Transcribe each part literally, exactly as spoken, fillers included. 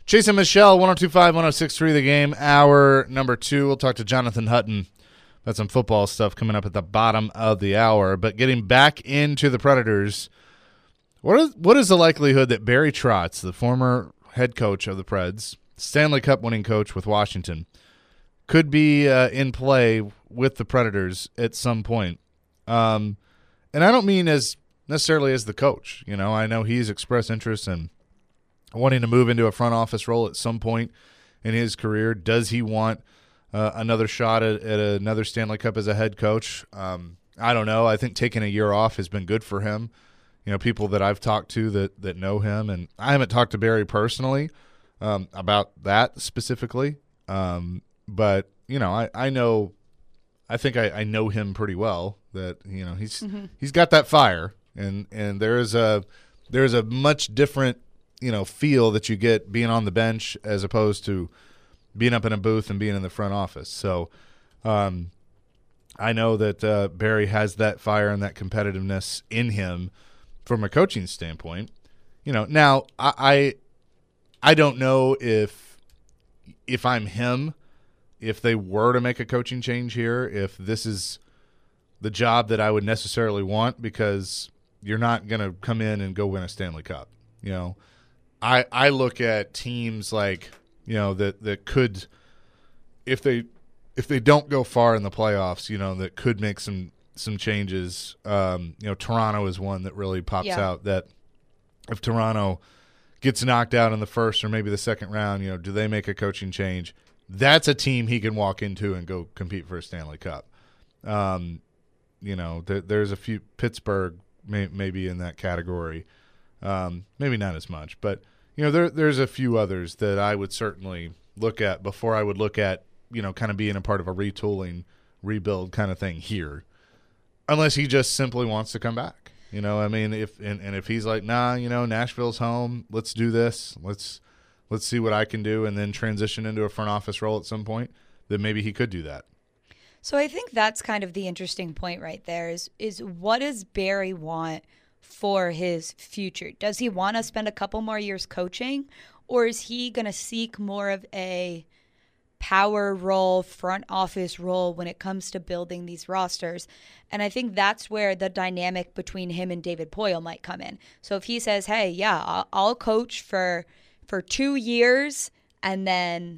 Chase and Michelle, one oh two point five, one oh six point three The Game, hour number two. We'll talk to Jonathan Hutton about some football stuff coming up at the bottom of the hour. But getting back into the Predators, what is, what is the likelihood that Barry Trotz, the former head coach of the Preds, Stanley Cup winning coach with Washington, could be uh, in play with the Predators at some point? Um, and I don't mean as necessarily as the coach. You know, I know he's expressed interest in wanting to move into a front office role at some point in his career. Does he want uh, another shot at, at another Stanley Cup as a head coach? Um, I don't know. I think taking a year off has been good for him. You know, people that I've talked to that, that know him, and I haven't talked to Barry personally um, about that specifically. Um, but, you know, I, I know – I think I, I know him pretty well, that, you know, he's mm-hmm. he's got that fire, and, and there is a there's a much different – you know, feel that you get being on the bench as opposed to being up in a booth and being in the front office. So um, I know that uh, Barry has that fire and that competitiveness in him from a coaching standpoint. You know, now I I, I don't know if if I'm him, if they were to make a coaching change here, if this is the job that I would necessarily want, because you're not going to come in and go win a Stanley Cup, you know. I, I look at teams like, you know, that, that could, if they if they don't go far in the playoffs, you know, that could make some some changes. Um, you know, Toronto is one that really pops yeah. out, that if Toronto gets knocked out in the first or maybe the second round, you know, do they make a coaching change? That's a team he can walk into and go compete for a Stanley Cup. Um, you know, there, there's a few, Pittsburgh may, maybe in that category. Um, maybe not as much, but you know, there there's a few others that I would certainly look at before I would look at, you know, kind of being a part of a retooling, rebuild kind of thing here, unless he just simply wants to come back. You know, I mean, if and, and if he's like, nah, you know, Nashville's home, let's do this, let's let's see what I can do, and then transition into a front office role at some point, then maybe he could do that. So I think that's kind of the interesting point right there is is what does Barry want for his future? Does he want to spend a couple more years coaching, or is he going to seek more of a power role, front office role when it comes to building these rosters? And I think that's where the dynamic between him and David Poile might come in. So if he says, hey, yeah, I'll, I'll coach for for two years and then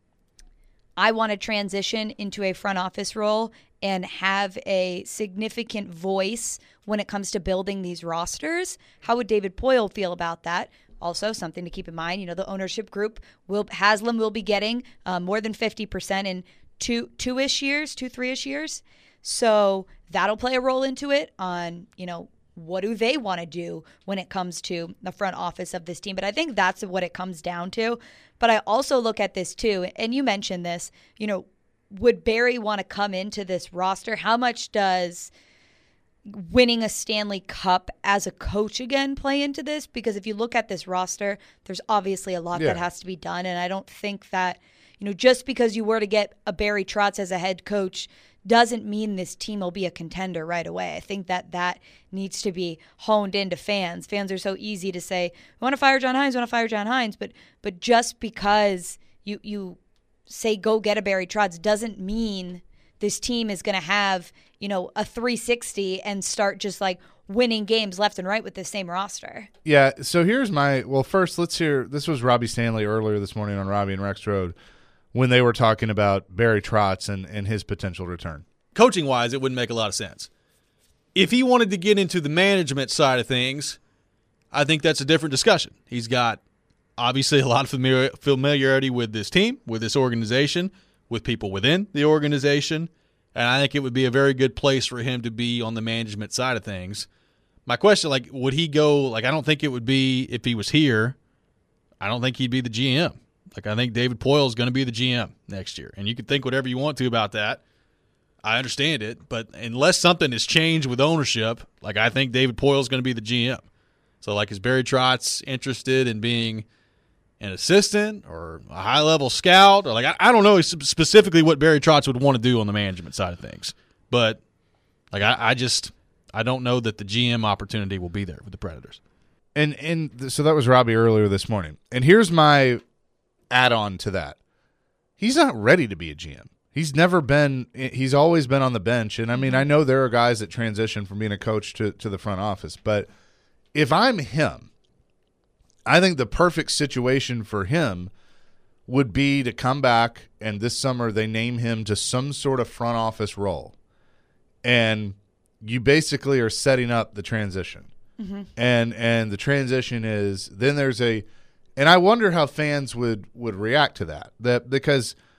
I want to transition into a front office role and have a significant voice when it comes to building these rosters, how would David Poile feel about that? Also, something to keep in mind, you know, the ownership group, will Haslam will be getting uh, more than fifty percent in two, two-ish years, two, three-ish years. So that'll play a role into it on, you know, what do they want to do when it comes to the front office of this team? But I think that's what it comes down to. But I also look at this too, and you mentioned this, you know, would Barry want to come into this roster? How much does winning a Stanley Cup as a coach again play into this? Because if you look at this roster, there's obviously a lot yeah. that has to be done. And I don't think that, you know, just because you were to get a Barry Trotz as a head coach doesn't mean this team will be a contender right away. I think that that needs to be honed into fans. Fans are so easy to say, we want to fire John Hynes, we want to fire John Hynes. But but just because you you say go get a Barry Trotz doesn't mean this team is going to have, you know, a three sixty and start just like winning games left and right with the same roster. Yeah, so here's my, well, first let's hear, this was Robbie Stanley earlier this morning on Robbie and Rex Road when they were talking about Barry Trotz and, and his potential return. Coaching-wise, it wouldn't make a lot of sense. If he wanted to get into the management side of things, I think that's a different discussion. He's got obviously a lot of familiar, familiarity with this team, with this organization, with people within the organization, and I think it would be a very good place for him to be on the management side of things. My question, like, would he go, like, I don't think it would be, if he was here, I don't think he'd be the G M. Like, I think David Poile is going to be the G M next year, and you can think whatever you want to about that. I understand it, but unless something has changed with ownership, like, I think David Poile is going to be the G M. So, like, is Barry Trotz interested in being an assistant or a high-level scout? Or like I, I don't know specifically what Barry Trotz would want to do on the management side of things. But like I, I just I don't know that the G M opportunity will be there with the Predators. And and so that was Robbie earlier this morning. And here's my add on to that. He's not ready to be a G M. He's never been – he's always been on the bench. And, I mean, I know there are guys that transition from being a coach to, to the front office. But if I'm him, I think the perfect situation for him would be to come back and this summer they name him to some sort of front office role. And you basically are setting up the transition. Mm-hmm. And and the transition is then there's a – and I wonder how fans would, would react to that. That because –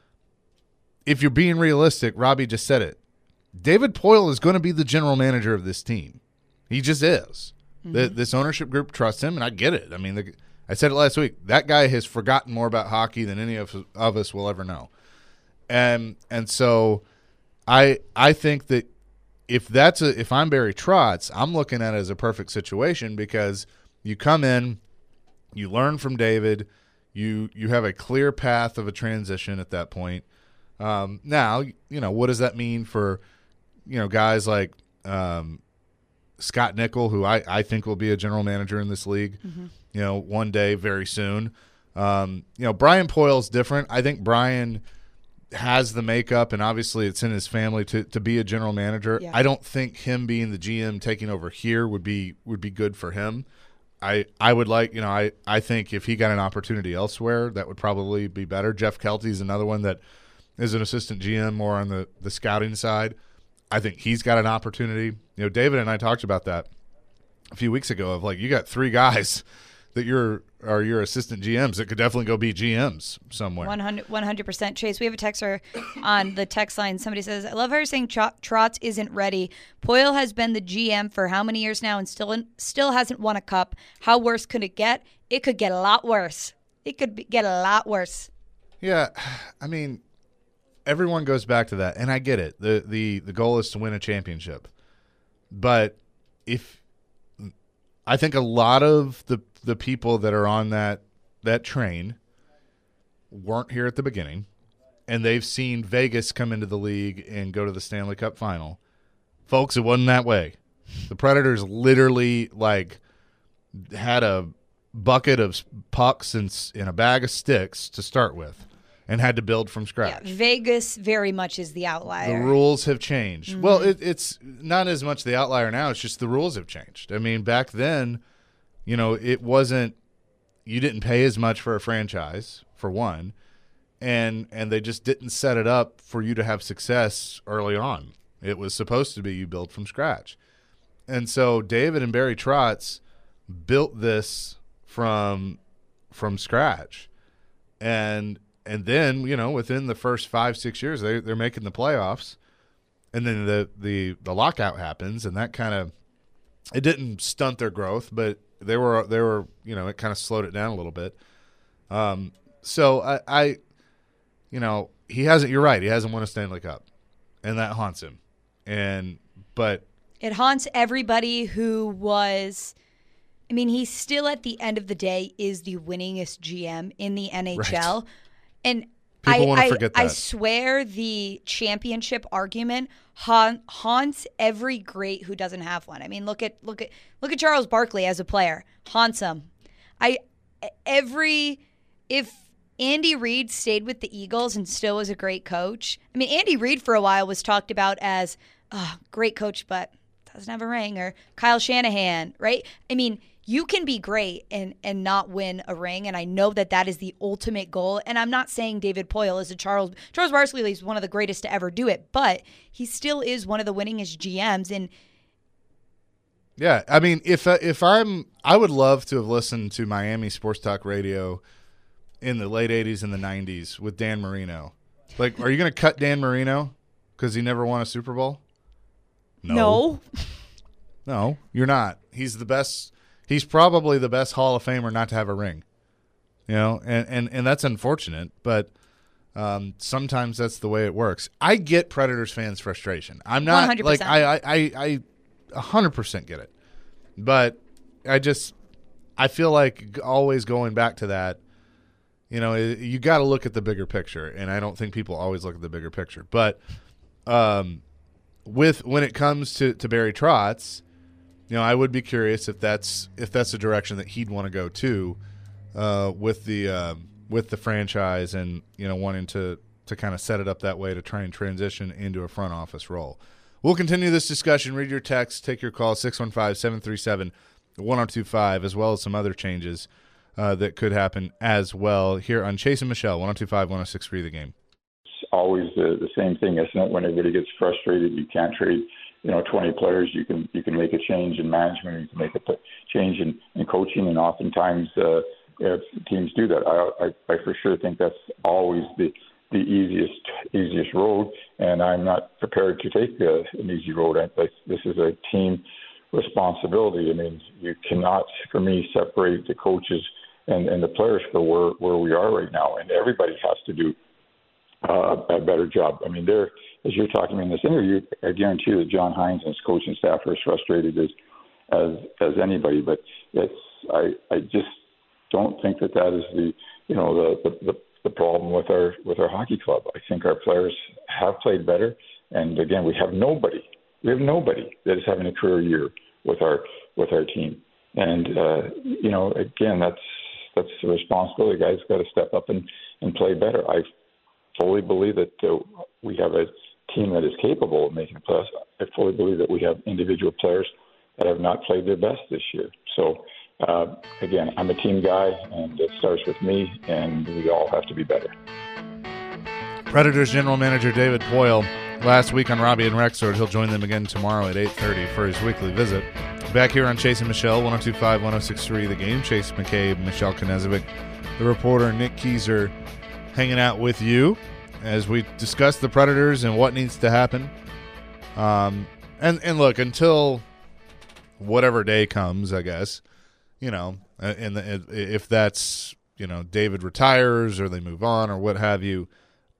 if you're being realistic, Robbie just said it. David Poile is going to be the general manager of this team. He just is. Mm-hmm. The, this ownership group trusts him, and I get it. I mean, the, I said it last week. That guy has forgotten more about hockey than any of, of us will ever know. And and so I I think that if that's a if I'm Barry Trotz, I'm looking at it as a perfect situation because you come in, you learn from David, you you have a clear path of a transition at that point. Um, now, you know, what does that mean for, you know, guys like um, Scott Nickel, who I, I think will be a general manager in this league, mm-hmm. you know, one day very soon. Um, you know, Brian Poile's different. I think Brian has the makeup, and obviously it's in his family to, to be a general manager. Yeah. I don't think him being the G M taking over here would be would be good for him. I, I would like, you know, I, I think if he got an opportunity elsewhere, that would probably be better. Jeff Kelty's another one that – is an assistant G M more on the, the scouting side. I think he's got an opportunity. You know, David and I talked about that a few weeks ago of like you got three guys that you're are your assistant G Ms that could definitely go be G Ms somewhere. one hundred percent. Chase, we have a texter on the text line. Somebody says, I love how you're saying Trotz isn't ready. Poile has been the G M for how many years now and still still hasn't won a cup. How worse could it get? It could get a lot worse. It could be, get a lot worse. Yeah, I mean – everyone goes back to that, and I get it. The the the goal is to win a championship. But if I think a lot of the the people that are on that that train weren't here at the beginning, and they've seen Vegas come into the league and go to the Stanley Cup final. Folks, it wasn't that way. The Predators literally like had a bucket of pucks and, and a bag of sticks to start with. And had to build from scratch. Yeah, Vegas very much is the outlier. The rules have changed. Mm-hmm. Well, it, it's not as much the outlier now. It's just the rules have changed. I mean, back then, you know, it wasn't – you didn't pay as much for a franchise, for one, and and they just didn't set it up for you to have success early on. It was supposed to be you build from scratch. And so David and Barry Trotz built this from from scratch. And – And then, you know, within the first five, six years, they, they're making the playoffs. And then the, the, the lockout happens, and that kind of – it didn't stunt their growth, but they were, they were you know, it kind of slowed it down a little bit. Um, so, I, I – you know, he hasn't – you're right. He hasn't won a Stanley Cup, and that haunts him. And – but – it haunts everybody who was – I mean, he still at the end of the day is the winningest G M in the N H L. Right. And People I, want to I, forget that. I swear the championship argument ha- haunts every great who doesn't have one. I mean, look at look at look at Charles Barkley as a player. Haunts him. I every if Andy Reid stayed with the Eagles and still was a great coach. I mean, Andy Reid for a while was talked about as oh, great coach, but doesn't have a ring, or Kyle Shanahan, right? I mean, you can be great and, and not win a ring, and I know that that is the ultimate goal. And I'm not saying David Poile is a Charles Charles Barkley is one of the greatest to ever do it, but he still is one of the winningest G Ms. And yeah, I mean, if uh, if I'm, I would love to have listened to Miami Sports Talk Radio in the late eighties and the nineties with Dan Marino. Like, are you going to cut Dan Marino because he never won a Super Bowl? No. No, no, you're not. He's the best. He's probably the best Hall of Famer not to have a ring, you know, and, and, and that's unfortunate, but um, sometimes that's the way it works. I get Predators fans' frustration. I'm not one hundred percent. like I I I, I one hundred percent get it, but I just I feel like always going back to that, you know, you got to look at the bigger picture, and I don't think people always look at the bigger picture. But um, with when it comes to, to Barry Trotz, you know, I would be curious if that's if that's the direction that he'd want to go to, uh, with the um, with the franchise and, you know, wanting to, to kind of set it up that way to try and transition into a front office role. We'll continue this discussion. Read your text, take your call, six one five, seven three seven, one oh two five, as well as some other changes uh, that could happen as well here on Chase and Michelle, one oh two five, one oh six three The Game. It's always the, the same thing, isn't it? When everybody gets frustrated, you can't trade, you know, twenty players. You can you can make a change in management, you can make a change in, in coaching, and oftentimes uh, yeah, teams do that. I, I, I for sure think that's always the the easiest easiest road, and I'm not prepared to take uh, an easy road. I, I, this is a team responsibility. I mean, you cannot, for me, separate the coaches and, and the players for where, where we are right now, and everybody has to do uh, a better job. I mean, they're, as you're talking in this interview, I guarantee you that John Hines and his coaching staff are as frustrated as as, as anybody, but it's I, I just don't think that that is the, you know, the, the, the the problem with our with our hockey club. I think our players have played better, and again, we have nobody. We have nobody that is having a career year with our with our team. And uh, you know, again, that's that's the responsibility. Guys got to step up and, and play better. I fully believe that uh, we have a team that is capable of making the playoffs. I fully believe that we have individual players that have not played their best this year. So. Uh, again, I'm a team guy, and it starts with me, and we all have to be better. Predators general manager David Poile last week on Robbie and Rexford. He'll join them again tomorrow at eight thirty for his weekly visit. Back here on Chase and Michelle, one oh two five, one oh six three The Game. Chase McCabe, Michelle Knezovic, the reporter, Nick Keyser, hanging out with you as we discuss the Predators and what needs to happen. Um, and, and look, until whatever day comes, I guess, you know, and the, if that's, you know, David retires or they move on or what have you,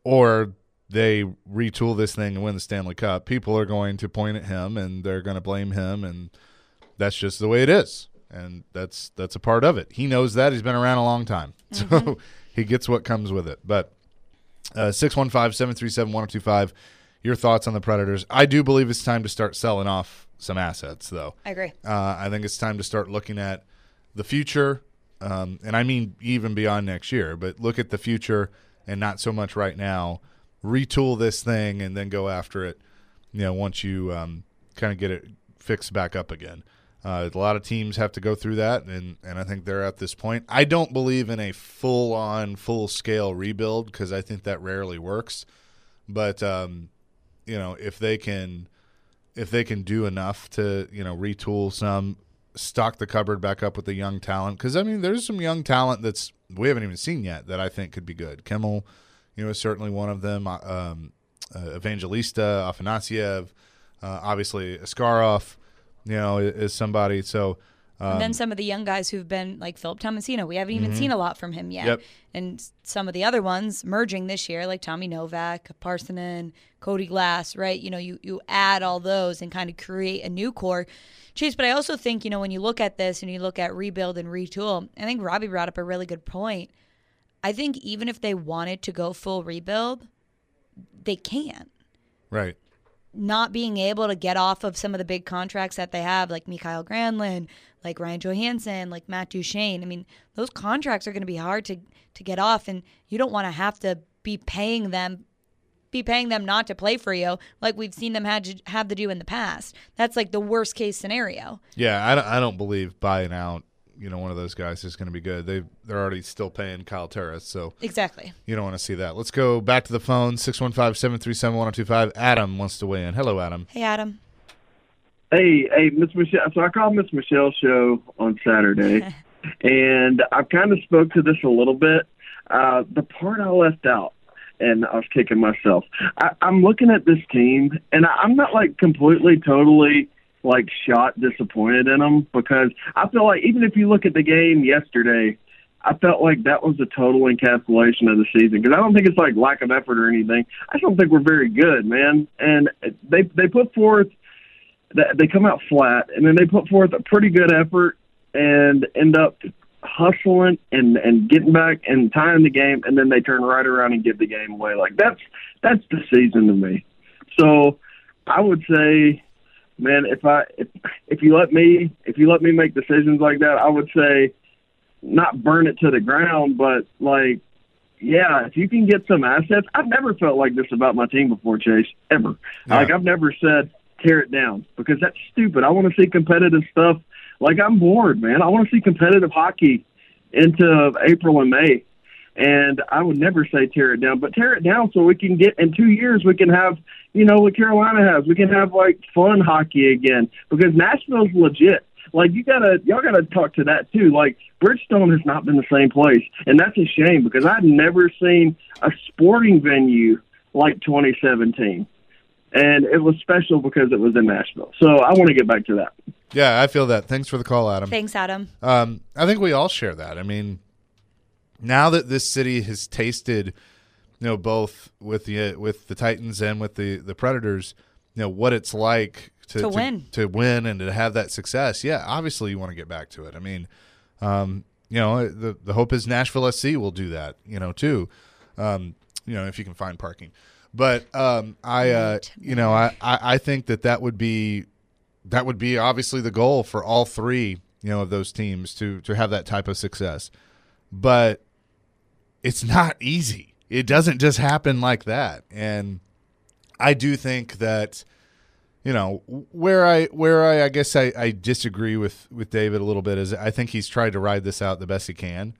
or they retool this thing and win the Stanley Cup, people are going to point at him and they're going to blame him, and that's just the way it is. And that's that's a part of it. He knows that. He's been around a long time. Mm-hmm. So he gets what comes with it. But uh, six one five, seven three seven, one oh two five, your thoughts on the Predators. I do believe it's time to start selling off some assets, though. I agree. Uh, I think it's time to start looking at the future, um, and I mean even beyond next year, but look at the future and not so much right now. Retool this thing and then go after it, you know, once you um, kind of get it fixed back up again. Uh, a lot of teams have to go through that, and, and I think they're at this point. I don't believe in a full-on, full-scale rebuild because I think that rarely works. But, um, you know, if they can if they can do enough to, you know, retool some, stock the cupboard back up with the young talent, because I mean there's some young talent that's we haven't even seen yet that I think could be good. Kimmel, you know, is certainly one of them. Um, uh, Evangelista, Afanasiev, uh, obviously Askarov, you know, is, is somebody. So um, and then some of the young guys who've been like Philip Tomasino, we haven't even mm-hmm. seen a lot from him yet. Yep. And some of the other ones merging this year, like Tommy Novak, Parsonen, Cody Glass, right? You know, you you add all those and kind of create a new core. Chase, but I also think, you know, when you look at this and you look at rebuild and retool, I think Robbie brought up a really good point. I think even if they wanted to go full rebuild, they can't. Right. Not being able to get off of some of the big contracts that they have, like Mikael Granlund, like Ryan Johansson, like Matt Duchene. I mean, those contracts are going to be hard to, to get off, and you don't want to have to be paying them be paying them not to play for you like we've seen them have to, have to do in the past. That's like the worst case scenario. Yeah, I don't, I don't believe buying out, you know, one of those guys is going to be good. They they're already still paying Kyle Turris, so exactly. You don't want to see that. Let's go back to the phone. six one five, seven three seven, one oh two five. Adam wants to weigh in. Hello, Adam. Hey, Adam. Hey, hey, Miss Michelle. So I called Miss Michelle's show on Saturday, and I kind of spoke to this a little bit. Uh, the part I left out, and I was kicking myself. I, I'm looking at this team, and I, I'm not like completely, totally like shot disappointed in them, because I feel like even if you look at the game yesterday, I felt like that was a total encapsulation of the season, because I don't think it's like lack of effort or anything. I just don't think we're very good, man. And they they put forth they come out flat, and then they put forth a pretty good effort and end up hustling and, and getting back and tying the game, and then they turn right around and give the game away. Like that's that's the season to me. So I would say, man, if I if, if you let me if you let me make decisions like that, I would say not burn it to the ground, but like yeah, if you can get some assets, I've never felt like this about my team before, Chase, ever. Yeah. Like, I've never said tear it down because that's stupid. I want to see competitive stuff. Like, I'm bored, man. I want to see competitive hockey into April and May. And I would never say tear it down, but tear it down so we can get, in two years, we can have, you know, what Carolina has. We can have, like, fun hockey again because Nashville's legit. Like, you gotta, y'all gotta talk to that too. Like, Bridgestone has not been the same place, and that's a shame because I've never seen a sporting venue like twenty seventeen, and it was special because it was in Nashville. So I want to get back to that. Yeah, I feel that. Thanks for the call, Adam. Thanks, Adam. Um, I think we all share that. I mean, now that this city has tasted, you know, both with the with the Titans and with the the Predators, you know, what it's like. To, To to win. to win and to have that success, yeah, obviously you want to get back to it. I mean, um, you know, the the hope is Nashville S C will do that, you know, too. Um, you know, if you can find parking, but um, I, uh, you know, I, I I think that that would be that would be obviously the goal for all three, you know, of those teams to to have that type of success, but it's not easy. It doesn't just happen like that, and I do think that. You know, where I where I, I guess I, I disagree with, with David a little bit is I think he's tried to ride this out the best he can,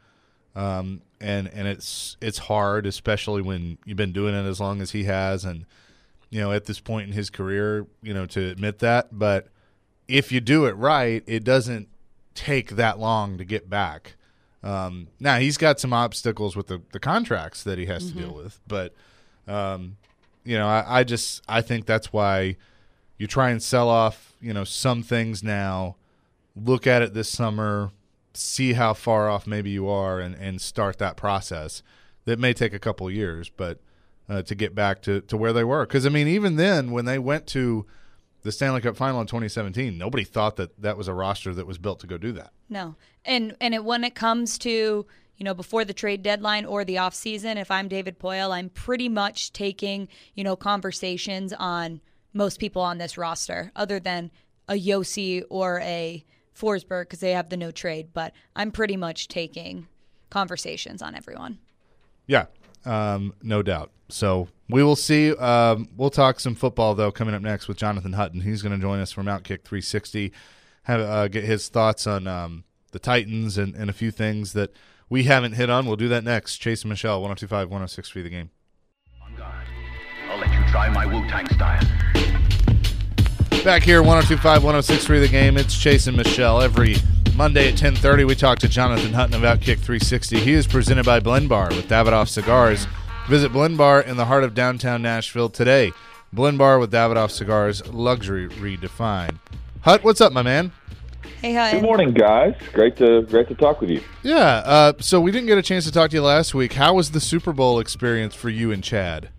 um, and and it's it's hard, especially when you've been doing it as long as he has, and you know at this point in his career, you know to admit that. But if you do it right, it doesn't take that long to get back. Um, now he's got some obstacles with the, the contracts that he has mm-hmm. to deal with, but um, you know I, I just I think that's why. You try and sell off, you know, some things now, look at it this summer, see how far off maybe you are, and, and start that process. That may take a couple of years, but uh, to get back to, to where they were. Because, I mean, even then, when they went to the Stanley Cup Final in twenty seventeen, nobody thought that that was a roster that was built to go do that. No. And and it, when it comes to, you know, before the trade deadline or the offseason, if I'm David Poile, I'm pretty much taking, you know, conversations on – most people on this roster other than a Yossi or a Forsberg because they have the no trade, but I'm pretty much taking conversations on everyone. Yeah, um, no doubt. So we will see. Um, we'll talk some football, though, coming up next with Jonathan Hutton. He's going to join us from Outkick three sixty, have, uh, get his thoughts on um, the Titans and, and a few things that we haven't hit on. We'll do that next. Chase and Michelle, one oh two point five, one oh six point three The Game. On guard. I'll let you try my Wu-Tang style. Back here, one oh two point five, one oh six point three The Game. It's Chase and Michelle. Every Monday at ten thirty, we talk to Jonathan Hutton of Outkick three sixty. He is presented by Blend Bar with Davidoff Cigars. Visit Blend Bar in the heart of downtown Nashville today. Blend Bar with Davidoff Cigars, luxury redefined. Hut, what's up, my man? Hey, Hutton. Good morning, guys. Great to great to talk with you. Yeah, uh, so we didn't get a chance to talk to you last week. How was the Super Bowl experience for you and Chad?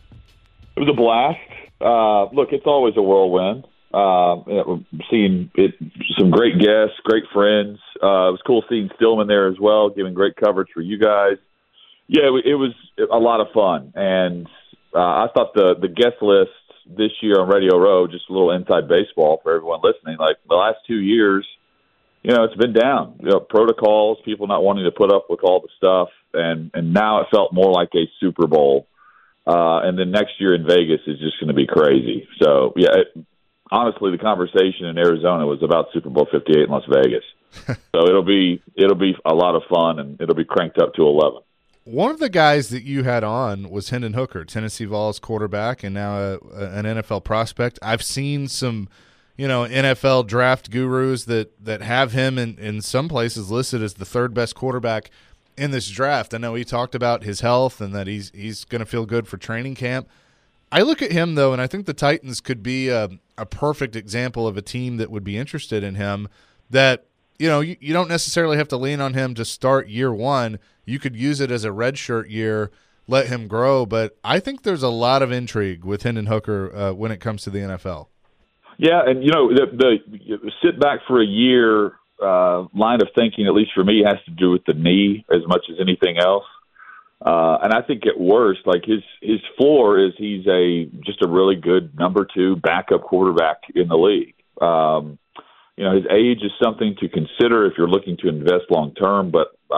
It was a blast. Uh, look, it's always a whirlwind. Uh, seeing it, some great guests, great friends. Uh, it was cool seeing Stillman there as well, giving great coverage for you guys. Yeah, it, it was a lot of fun, and uh, I thought the the guest list this year on Radio Row, just a little inside baseball for everyone listening. Like the last two years, you know, it's been down. You know, protocols, people not wanting to put up with all the stuff, and and now it felt more like a Super Bowl. Uh, and then next year in Vegas is just going to be crazy. So, yeah, it, honestly, the conversation in Arizona was about Super Bowl fifty-eight in Las Vegas. So it'll be it'll be a lot of fun, and it'll be cranked up to eleven. One of the guys that you had on was Hendon Hooker, Tennessee Vols quarterback, and now a, a, an N F L prospect. I've seen some, you know, N F L draft gurus that, that have him in, in some places listed as the third best quarterback in this draft. I know he talked about his health and that he's he's going to feel good for training camp. I look at him, though, and I think the Titans could be a, a perfect example of a team that would be interested in him, that, you know, you, you don't necessarily have to lean on him to start year one. You could use it as a redshirt year, let him grow. But I think there's a lot of intrigue with Hendon Hooker uh, when it comes to the N F L. Yeah, and, you know, the, the sit back for a year uh, line of thinking, at least for me, has to do with the knee as much as anything else. Uh, and I think at worst, like his his floor is he's a just a really good number two backup quarterback in the league. Um, you know, his age is something to consider if you're looking to invest long term, but uh,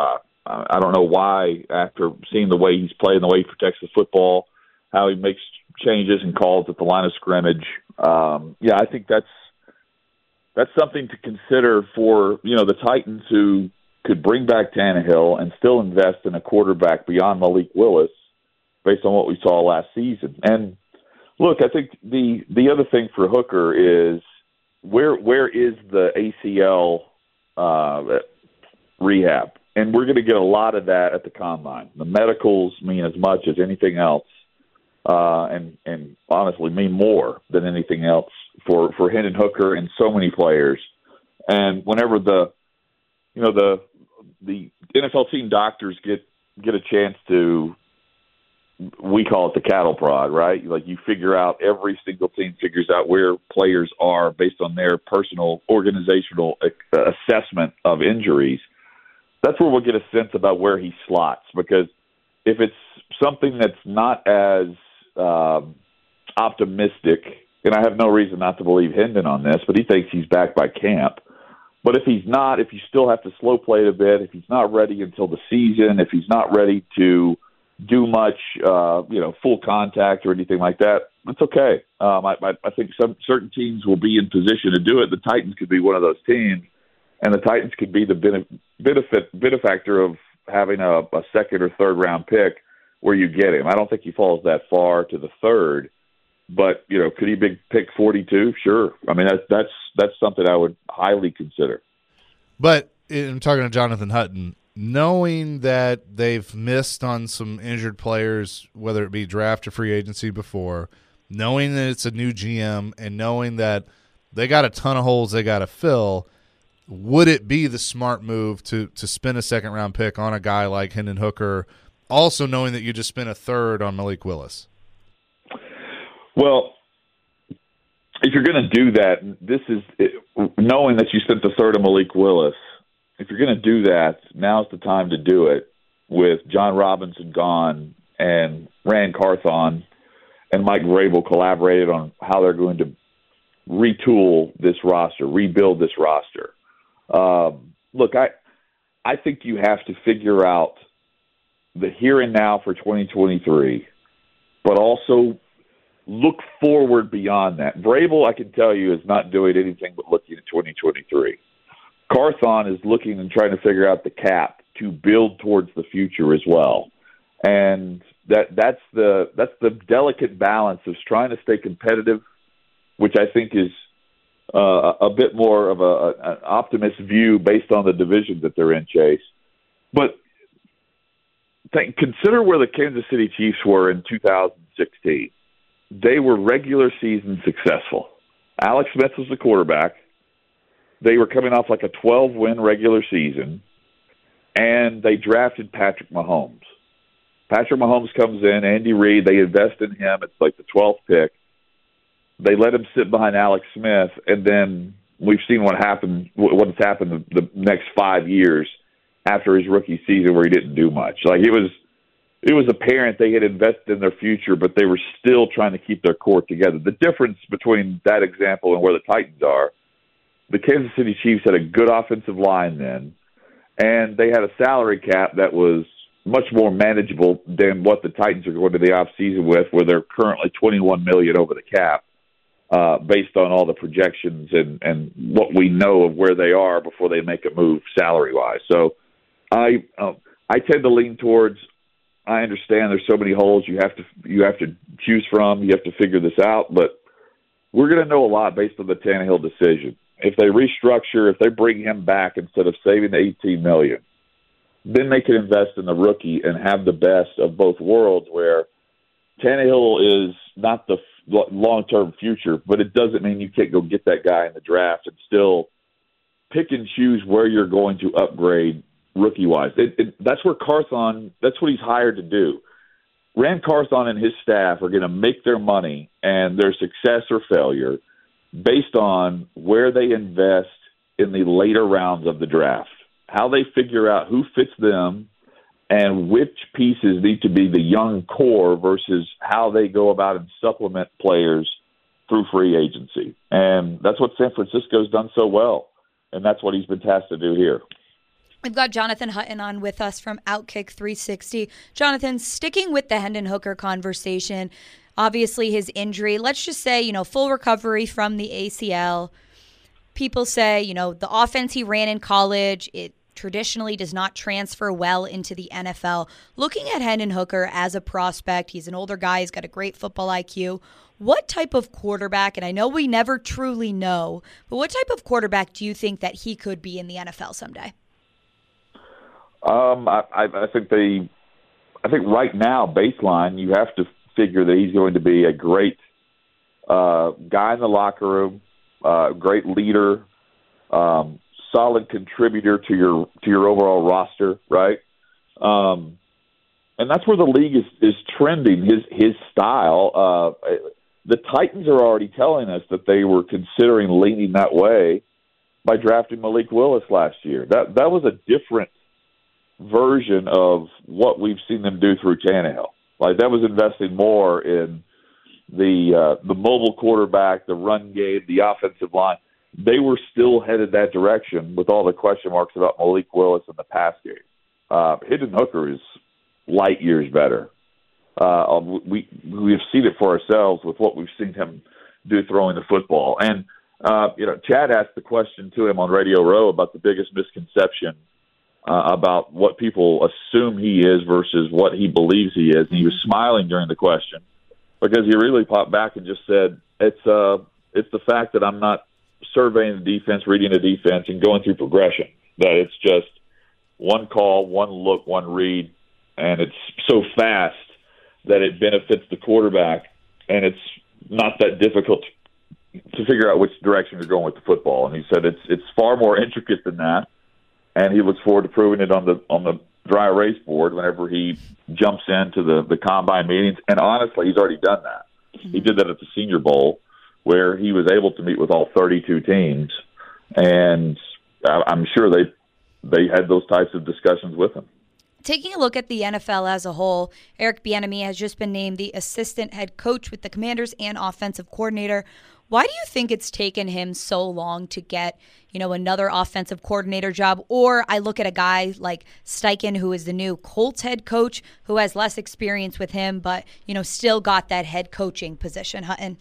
I don't know why, after seeing the way he's playing, the way he protects the football, how he makes changes and calls at the line of scrimmage. Um, yeah, I think that's that's something to consider for, you know, the Titans, who could bring back Tannehill and still invest in a quarterback beyond Malik Willis based on what we saw last season. And look, I think the the other thing for Hooker is where where is the A C L uh, rehab? And we're going to get a lot of that at the Combine. The medicals mean as much as anything else, uh, and and honestly mean more than anything else for, for Hendon Hooker and so many players. And whenever the you know the the N F L team doctors get get a chance to, we call it the cattle prod, right? Like, you figure out, every single team figures out where players are based on their personal organizational assessment of injuries. That's where we'll get a sense about where he slots, because if it's something that's not as um, optimistic, and I have no reason not to believe Hendon on this, but he thinks he's back by camp. But if he's not, if you still have to slow play it a bit, if he's not ready until the season, if he's not ready to do much, uh, you know, full contact or anything like that, it's okay. Um, I, I think some certain teams will be in position to do it. The Titans could be one of those teams, and the Titans could be the benefit benefactor of having a, a second or third round pick where you get him. I don't think he falls that far to the third, but, you know, could he be pick forty-two? Sure. I mean, that's that's that's something I would highly consider. But I'm talking to Jonathan Hutton, knowing that they've missed on some injured players, whether it be draft or free agency before, knowing that it's a new G M, and knowing that they got a ton of holes they got to fill, would it be the smart move to to spend a second-round pick on a guy like Hendon Hooker, also knowing that you just spent a third on Malik Willis? Well, if you're going to do that, this is knowing that you spent the third on Malik Willis. If you're going to do that, now's the time to do it, with John Robinson gone and Rand Carthon and Mike Vrabel collaborated on how they're going to retool this roster, rebuild this roster. Um, look, I I think you have to figure out the here and now for twenty twenty-three, but also look forward beyond that. Vrabel, I can tell you, is not doing anything but looking at twenty twenty-three. Carthon is looking and trying to figure out the cap to build towards the future as well. And that that's the that's the delicate balance of trying to stay competitive, which I think is uh, a bit more of a, an optimist view based on the division that they're in, Chase. But think, consider where the Kansas City Chiefs were in two thousand sixteen. They were regular season successful. Alex Smith was the quarterback. They were coming off like a twelve-win regular season, and they drafted Patrick Mahomes. Patrick Mahomes comes in, Andy Reid, they invest in him. It's like the twelfth pick. They let him sit behind Alex Smith, and then we've seen what happened, what's happened the, the next five years after his rookie season, where he didn't do much. Like, it was it was apparent they had invested in their future, but they were still trying to keep their core together. The difference between that example and where the Titans are, the Kansas City Chiefs had a good offensive line then, and they had a salary cap that was much more manageable than what the Titans are going to the offseason with, where they're currently twenty-one million dollars over the cap, uh, based on all the projections and, and what we know of where they are before they make a move salary-wise. So I uh, I tend to lean towards, I understand there's so many holes you have to you have to choose from, you have to figure this out, but we're going to know a lot based on the Tannehill decision. If they restructure, if they bring him back instead of saving the eighteen million dollars, then they can invest in the rookie and have the best of both worlds, where Tannehill is not the long-term future, but it doesn't mean you can't go get that guy in the draft and still pick and choose where you're going to upgrade rookie-wise. It, it, that's where Carthon, that's what he's hired to do. Rand Carthon and his staff are going to make their money and their success or failure based on where they invest in the later rounds of the draft, how they figure out who fits them and which pieces need to be the young core versus how they go about and supplement players through free agency. And that's what San Francisco's done so well, and that's what he's been tasked to do here. We've got Jonathan Hutton on with us from Outkick three sixty. Jonathan, sticking with the Hendon Hooker conversation, obviously his injury, let's just say, you know, full recovery from the A C L. People say, you know, the offense he ran in college, it traditionally does not transfer well into the N F L. Looking at Hendon Hooker as a prospect, he's an older guy, he's got a great football I Q. What type of quarterback, and I know we never truly know, but what type of quarterback do you think that he could be in the N F L someday? Um, I, I think they, I think right now, baseline, you have to figure that he's going to be a great uh, guy in the locker room, uh, great leader, um, solid contributor to your to your overall roster, right? Um, and that's where the league is, is trending. His his style. Uh, the Titans are already telling us that they were considering leaning that way by drafting Malik Willis last year. That that was a different version of what we've seen them do through Tannehill. Like, that was investing more in the uh, the mobile quarterback, the run game, the offensive line. They were still headed that direction with all the question marks about Malik Willis in the pass game. Uh, Hendon Hooker is light years better. Uh, we we've seen it for ourselves with what we've seen him do throwing the football. And uh, you know, Chad asked the question to him on Radio Row about the biggest misconception Uh, about what people assume he is versus what he believes he is. And he was smiling during the question because he really popped back and just said, it's uh, it's the fact that I'm not surveying the defense, reading the defense, and going through progression, that it's just one call, one look, one read, and it's so fast that it benefits the quarterback, and it's not that difficult to figure out which direction you're going with the football. And he said it's it's far more intricate than that. And he looks forward to proving it on the on the dry erase board whenever he jumps into the, the combine meetings. And honestly, he's already done that. Mm-hmm. He did that at the Senior Bowl, where he was able to meet with all thirty-two teams. And I'm sure they they had those types of discussions with him. Taking a look at the N F L as a whole, Eric Bieniemy has just been named the assistant head coach with the Commanders and offensive coordinator. Why do you think it's taken him so long to get, you know, another offensive coordinator job? Or I look at a guy like Steichen, who is the new Colts head coach, who has less experience with him, but, you know, still got that head coaching position, Hutton.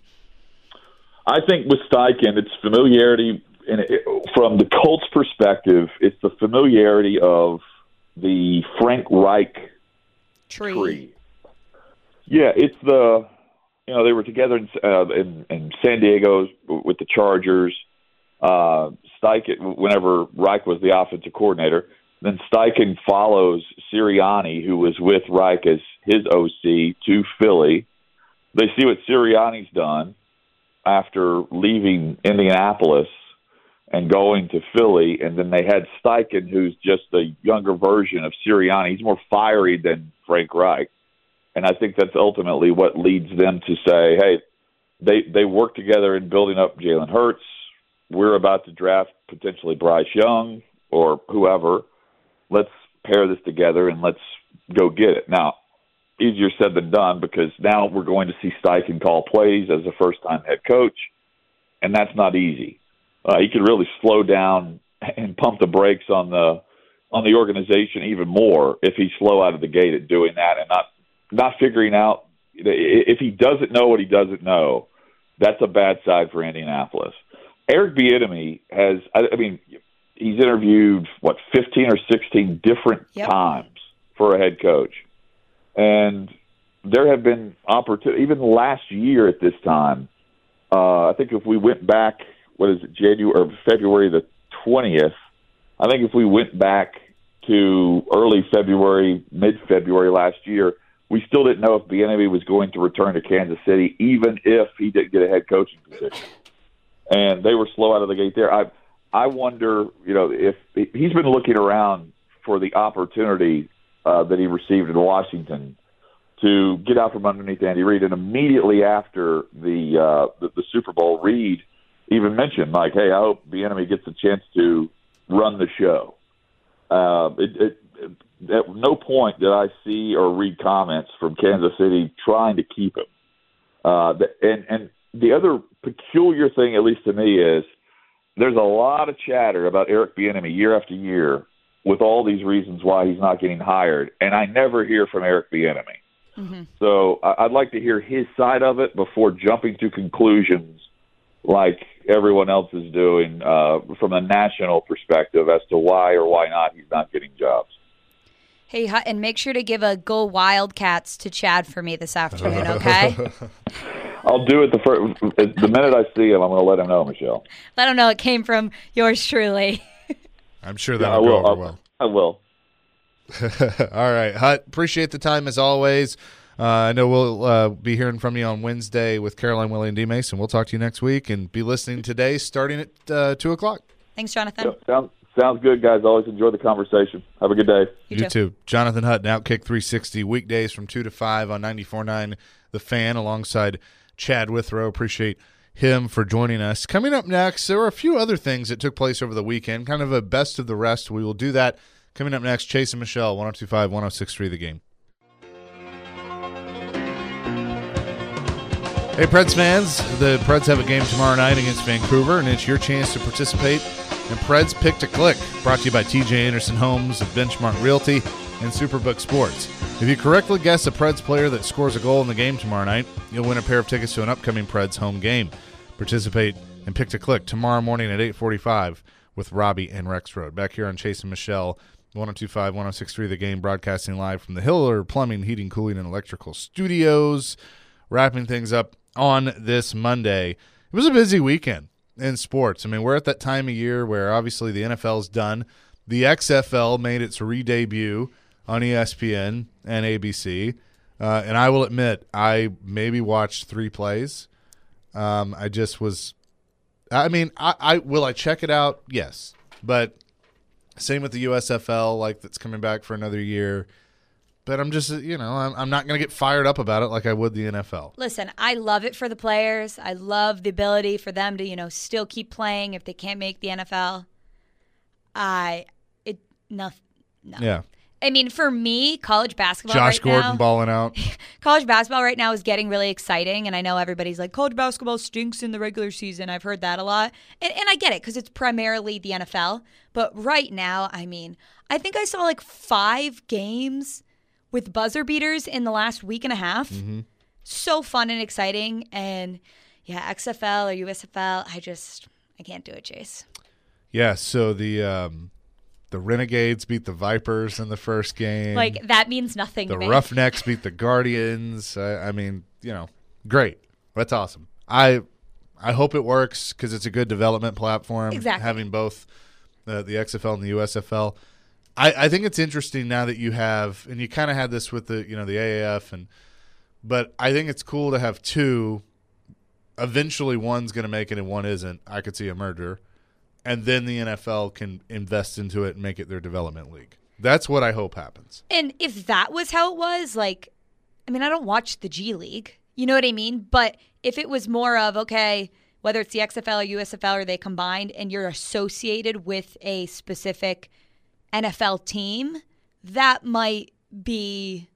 I think with Steichen, it's familiarity. And it, from the Colts perspective, it's the familiarity of the Frank Reich tree. tree. Yeah, it's the... You know, they were together in, uh, in, in San Diego with the Chargers. Uh, Steichen, whenever Reich was the offensive coordinator, then Steichen follows Sirianni, who was with Reich as his O C, to Philly. They see what Sirianni's done after leaving Indianapolis and going to Philly, and then they had Steichen, who's just a younger version of Sirianni. He's more fiery than Frank Reich. And I think that's ultimately what leads them to say, hey, they they work together in building up Jalen Hurts. We're about to draft potentially Bryce Young or whoever. Let's pair this together and let's go get it. Now, easier said than done, because now we're going to see Steichen call plays as a first-time head coach, and that's not easy. Uh, he could really slow down and pump the brakes on the on the organization even more if he's slow out of the gate at doing that and not not figuring out. If he doesn't know what he doesn't know, that's a bad side for Indianapolis. Eric Bieniemy has, I mean, he's interviewed, what, fifteen or sixteen different yep. times for a head coach. And there have been opportunities, even last year at this time, uh, I think if we went back, what is it, January or February the twentieth, I think if we went back to early February, mid-February last year, we still didn't know if Bieniemy was going to return to Kansas City, even if he didn't get a head coaching position. And they were slow out of the gate there. I I wonder, you know, if he's been looking around for the opportunity uh, that he received in Washington to get out from underneath Andy Reid. And immediately after the, uh, the the Super Bowl, Reid even mentioned, like, hey, I hope Bieniemy gets a chance to run the show. Uh, it, it, it At no point did I see or read comments from Kansas City trying to keep him. Uh, and, and the other peculiar thing, at least to me, is there's a lot of chatter about Eric Bieniemy year after year with all these reasons why he's not getting hired, and I never hear from Eric Bieniemy. Mm-hmm. So I'd like to hear his side of it before jumping to conclusions like everyone else is doing uh, from a national perspective as to why or why not he's not getting jobs. Hey, Hutton, make sure to give a go Wildcats to Chad for me this afternoon, okay? I'll do it the first, the minute I see him. I'm going to let him know, Michelle. Let him know it came from yours truly. I'm sure Yeah, that'll I will. go over I'll, well. I will. All right, Hut, appreciate the time as always. Uh, I know we'll uh, be hearing from you on Wednesday with Caroline, Willie, and D. Mason. We'll talk to you next week and be listening today starting at uh, two o'clock. Thanks, Jonathan. Yep, sounds, sounds good, guys. Always enjoy the conversation. Have a good day. You, You too. too. Jonathan Hutton, Outkick three sixty, weekdays from two to five on ninety-four point nine The Fan, alongside Chad Withrow. Appreciate him for joining us. Coming up next, there were a few other things that took place over the weekend, kind of a best of the rest. We will do that coming up next. Chase and Michelle, one oh two point five, one oh six point three The Game. Hey, Preds fans, the Preds have a game tomorrow night against Vancouver, and it's your chance to participate in Preds Pick to Click, brought to you by T J Anderson Homes of Benchmark Realty and Superbook Sports. If you correctly guess a Preds player that scores a goal in the game tomorrow night, you'll win a pair of tickets to an upcoming Preds home game. Participate in Pick to Click tomorrow morning at eight forty-five with Robbie and Rexroad. Back here on Chase and Michelle, one oh two point five, one oh six point three The Game, broadcasting live from the Hiller Plumbing, Heating, Cooling, and Electrical Studios. Wrapping things up on this Monday. It was a busy weekend in sports. I mean, we're at that time of year where obviously the N F L's done. The X F L made its re-debut on E S P N and A B C. Uh, and I will admit, I maybe watched three plays. Um, I just was – I mean, I, I will I check it out? Yes. But same with the U S F L, like that's coming back for another year. But I'm just, you know, I'm, I'm not going to get fired up about it like I would the N F L. Listen, I love it for the players. I love the ability for them to, you know, still keep playing if they can't make the N F L. I, it, no, no. Yeah. I mean, for me, college basketball Josh right Gordon now, balling out. college basketball right now is getting really exciting, and I know everybody's like, college basketball stinks in the regular season. I've heard that a lot, and, and I get it because it's primarily the N F L. But right now, I mean, I think I saw like five games with buzzer beaters in the last week and a half. Mm-hmm. So fun and exciting, and yeah, X F L or U S F L, I just I can't do it, Chase. Yeah, so the um, the Renegades beat the Vipers in the first game. Like, that means nothing the to me. Roughnecks beat the Guardians. I, I mean, you know, great. That's awesome. I I hope it works because it's a good development platform. Exactly. Having both uh, the X F L and the U S F L. I, I think it's interesting now that you have, and you kind of had this with the you know the A A F, and but I think it's cool to have two. Eventually, one's going to make it and one isn't. I could see a merger. And then the N F L can invest into it and make it their development league. That's what I hope happens. And if that was how it was, like, I mean, I don't watch the G League. You know what I mean? But if it was more of, okay, whether it's the X F L or U S F L or they combined and you're associated with a specific N F L team, that might be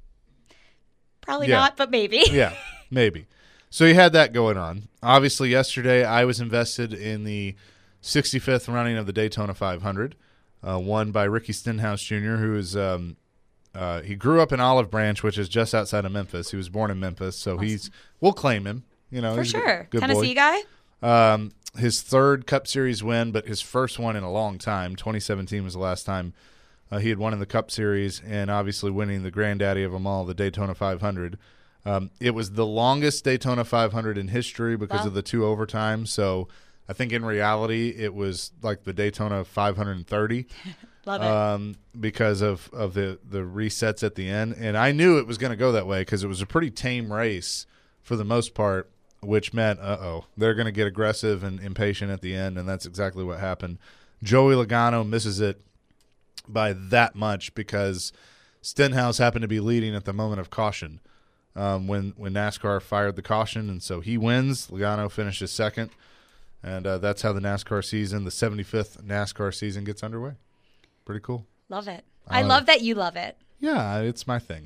probably Yeah. not, but maybe. Yeah, maybe. So you had that going on. Obviously, yesterday I was invested in the sixty-fifth running of the Daytona five hundred, uh, won by Ricky Stenhouse Junior, who is um, uh, he grew up in Olive Branch, which is just outside of Memphis. He was born in Memphis, so Awesome. he's we'll claim him. You know, For he's a sure. good Tennessee boy. guy? Um, his third Cup Series win, but his first one in a long time. twenty seventeen was the last time uh, he had won in the Cup Series, and obviously winning the granddaddy of them all, the Daytona five hundred. Um, it was the longest Daytona five hundred in history because Wow. of the two overtimes. So I think in reality it was like the Daytona five hundred thirty. Love it. Um, because of, of the, the resets at the end. And I knew it was going to go that way because it was a pretty tame race for the most part, which meant, uh-oh, they're going to get aggressive and impatient at the end, and that's exactly what happened. Joey Logano misses it by that much because Stenhouse happened to be leading at the moment of caution um, when, when NASCAR fired the caution, and so he wins. Logano finishes second, and uh, that's how the NASCAR season, the seventy-fifth NASCAR season, gets underway. Pretty cool. Love it. I I love love it. that you love it. Yeah, it's my thing.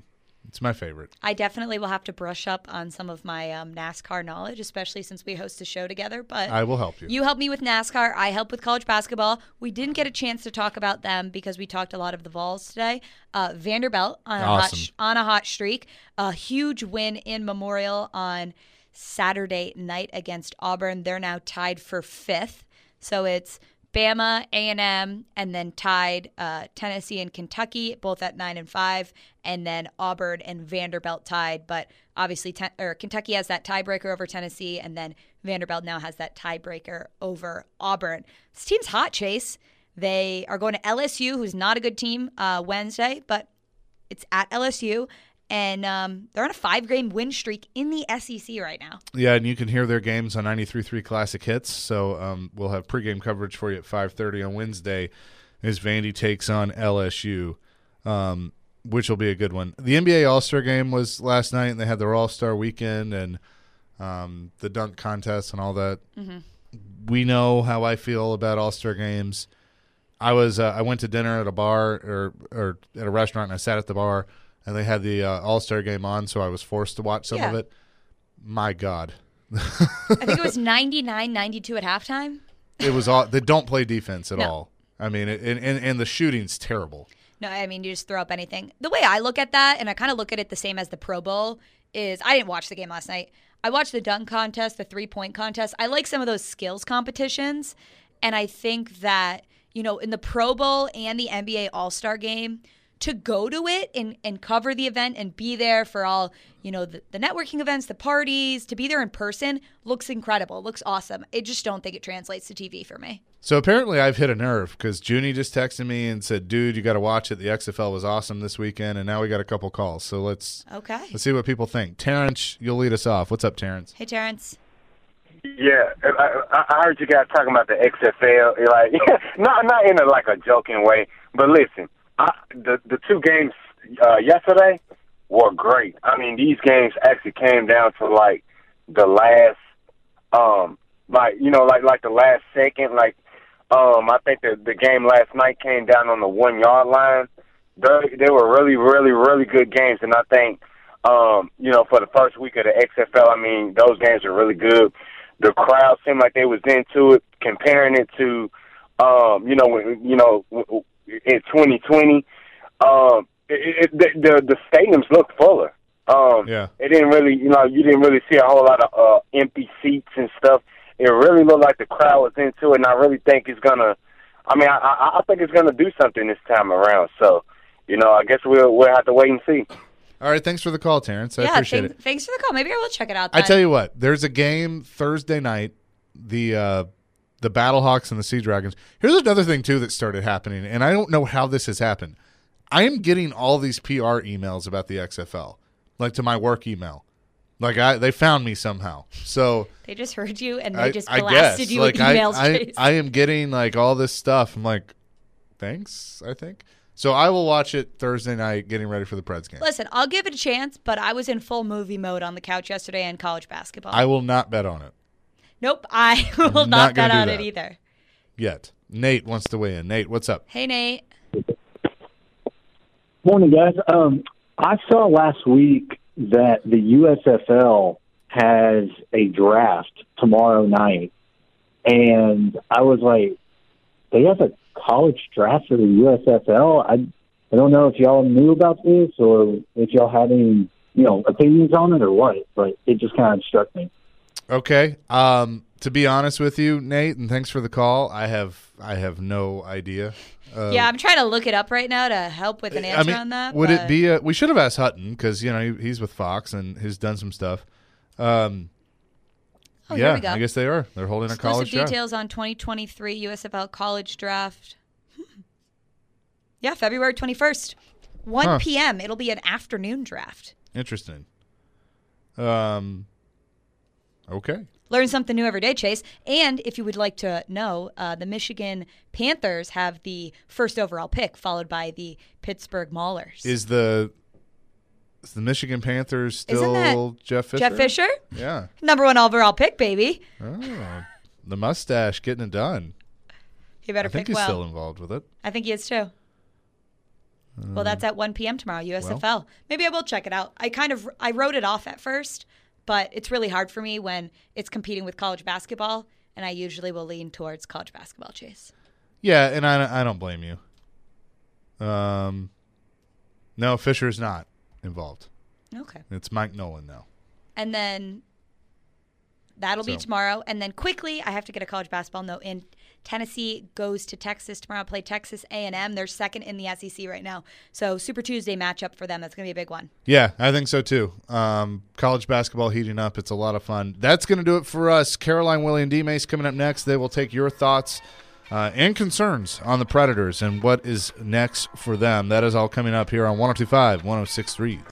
It's my favorite. I definitely will have to brush up on some of my um, NASCAR knowledge, especially since we host a show together. But I will help you. You help me with NASCAR. I help with college basketball. We didn't get a chance to talk about them because we talked a lot of the Vols today. Uh, Vanderbilt on a, Awesome. hot sh- on a hot streak. A huge win in Memorial on Saturday night against Auburn. They're now tied for fifth. So it's Bama, A and M, and then tied uh, Tennessee and Kentucky, both at nine and five, and then Auburn and Vanderbilt tied. But obviously, ten- or Kentucky has that tiebreaker over Tennessee, and then Vanderbilt now has that tiebreaker over Auburn. This team's hot, Chase. They are going to L S U, who's not a good team, uh, Wednesday, but it's at L S U. And um, they're on a five-game win streak in the S E C right now. Yeah, and you can hear their games on ninety-three point three Classic Hits. So um, we'll have pregame coverage for you at five thirty on Wednesday as Vandy takes on L S U, um, which will be a good one. The N B A All-Star Game was last night, and they had their All-Star Weekend and um, the dunk contest and all that. Mm-hmm. We know how I feel about All-Star Games. I was uh, I went to dinner at a bar or or at a restaurant, and I sat at the bar, and they had the uh, All-Star Game on, so I was forced to watch some Yeah. of it. My God. I think it was ninety-nine ninety-two at halftime. It was all – they don't play defense at No. all. I mean, it, and, and, and the shooting's terrible. No, I mean, you just throw up anything. The way I look at that, and I kind of look at it the same as the Pro Bowl, is I didn't watch the game last night. I watched the dunk contest, the three-point contest. I like some of those skills competitions, and I think that, you know, in the Pro Bowl and the N B A All-Star Game – to go to it and, and cover the event and be there for all, you know, the, the networking events, the parties, to be there in person looks incredible, looks awesome. I just don't think it translates to T V for me. So apparently I've hit a nerve because Junie just texted me and said, dude, you got to watch it. The X F L was awesome this weekend, and now we got a couple calls. So let's, Okay. let's see what people think. Terrence, you'll lead us off. What's up, Terrence? Hey, Terrence. Yeah, I, I heard you guys talking about the X F L, like not not in a like a joking way, but listen. I, the the two games uh, yesterday were great. I mean, these games actually came down to like the last, um, like you know, like like the last second. Like, um, I think the the game last night came down on the one yard line. They they were really, really, really good games, and I think, um, you know, for the first week of the X F L, I mean, those games are really good. The crowd seemed like they was into it. Comparing it to, um, you know, when, you know. in twenty twenty, um, it, it, the the stadiums looked fuller. Um, yeah. It didn't really, you know, you didn't really see a whole lot of uh, empty seats and stuff. It really looked like the crowd was into it, and I really think it's gonna. I mean, I, I, I think it's gonna do something this time around. So, you know, I guess we'll we'll have to wait and see. All right, thanks for the call, Terrence. I yeah, appreciate thank, it. Thanks for the call. Maybe I will check it out. I Then. tell you what, there's a game Thursday night. The uh, the Battlehawks and the Sea Dragons. Here's another thing, too, that started happening, and I don't know how this has happened. I am getting all these P R emails about the X F L, like to my work email. Like, I they found me somehow. So They just heard you, and they I, just I blasted guess. you like, with emails, I, I, Chase. I am getting, like, all this stuff. I'm like, thanks, I think. So I will watch it Thursday night, getting ready for the Preds game. Listen, I'll give it a chance, but I was in full movie mode on the couch yesterday in college basketball. I will not bet on it. Nope, I will not not, gonna bet do on that. it either. Yet. Nate wants to weigh in. Nate, what's up? Hey, Nate. Morning, guys. Um, I saw last week that the U S F L has a draft tomorrow night, and I was like, they have a college draft for the U S F L? I, I don't know if y'all knew about this or if y'all had any, you know, opinions on it or what, but it just kind of struck me. Okay. Um, to be honest with you, Nate, and thanks for the call, I have I have no idea. Uh, Yeah, I'm trying to look it up right now to help with an answer I mean, on that. would but- it be? A, we should have asked Hutton because you know he, he's with Fox and has done some stuff. Um, Oh, yeah, here we go. I guess they are. They're holding a Exclusive college draft. details on twenty twenty-three U S F L college draft. Hmm. Yeah, February twenty-first, one Huh. p.m. It'll be an afternoon draft. Interesting. Um. Okay. Learn something new every day, Chase. And if you would like to know, uh, the Michigan Panthers have the first overall pick, followed by the Pittsburgh Maulers. Is the is the Michigan Panthers Isn't still that Jeff Fisher? Jeff Fisher? Yeah. Number one overall pick, baby. Oh, the mustache getting it done. He better I think pick he's well. still involved with it. I think he is too. Well, that's at one p.m. tomorrow, U S F L. Well, maybe I will check it out. I kind of I wrote it off at first, but it's really hard for me when it's competing with college basketball, and I usually will lean towards college basketball, Chase. Yeah, and I, I don't blame you. Um, no, Fisher's not involved. Okay. It's Mike Nolan now. And then that'll So- be tomorrow. And then quickly, I have to get a college basketball note in. Tennessee goes to Texas tomorrow, play Texas A and M. They're second in the S E C right now. So Super Tuesday matchup for them. That's going to be a big one. Yeah, I think so too. Um, college basketball heating up. It's a lot of fun. That's going to do it for us. Caroline, Willie, and D-Mace coming up next. They will take your thoughts uh, and concerns on the Predators and what is next for them. That is all coming up here on one oh two point five, one oh six point three.